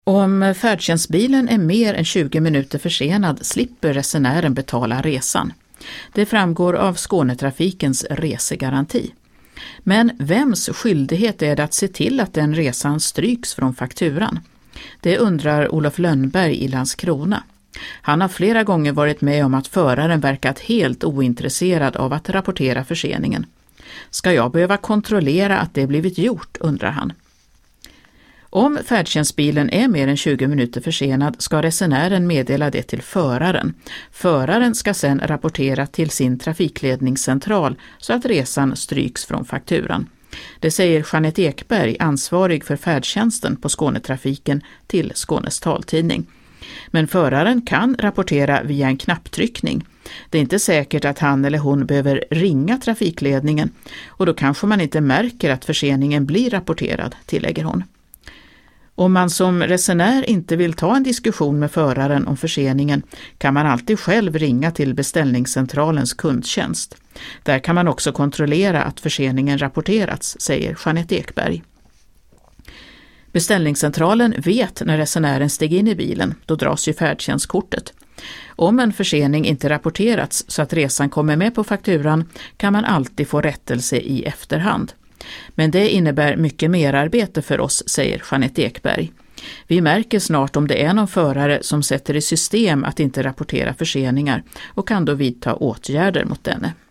Om färdtjänstbilen är mer än 20 minuter försenad slipper resenären betala resan. Det framgår av Skånetrafikens resegaranti. Men vems skyldighet är det att se till att den resan stryks från fakturan? Det undrar Olof Lönnberg i Landskrona. Han har flera gånger varit med om att föraren verkat helt ointresserad av att rapportera förseningen. Ska jag behöva kontrollera att det blivit gjort, undrar han. Om färdtjänstbilen är mer än 20 minuter försenad ska resenären meddela det till föraren. Föraren ska sedan rapportera till sin trafikledningscentral så att resan stryks från fakturan. Det säger Jeanette Ekberg, ansvarig för färdtjänsten på Skånetrafiken, till Skånes taltidning. Men föraren kan rapportera via en knapptryckning. Det är inte säkert att han eller hon behöver ringa trafikledningen och då kanske man inte märker att förseningen blir rapporterad, tillägger hon. Om man som resenär inte vill ta en diskussion med föraren om förseningen kan man alltid själv ringa till beställningscentralens kundtjänst. Där kan man också kontrollera att förseningen rapporterats, säger Jeanette Ekberg. Beställningscentralen vet när resenären steg in i bilen, då dras ju färdtjänstkortet. Om en försening inte rapporterats så att resan kommer med på fakturan kan man alltid få rättelse i efterhand. Men det innebär mycket mer arbete för oss, säger Jeanette Ekberg. Vi märker snart om det är någon förare som sätter i system att inte rapportera förseningar och kan då vidta åtgärder mot denne.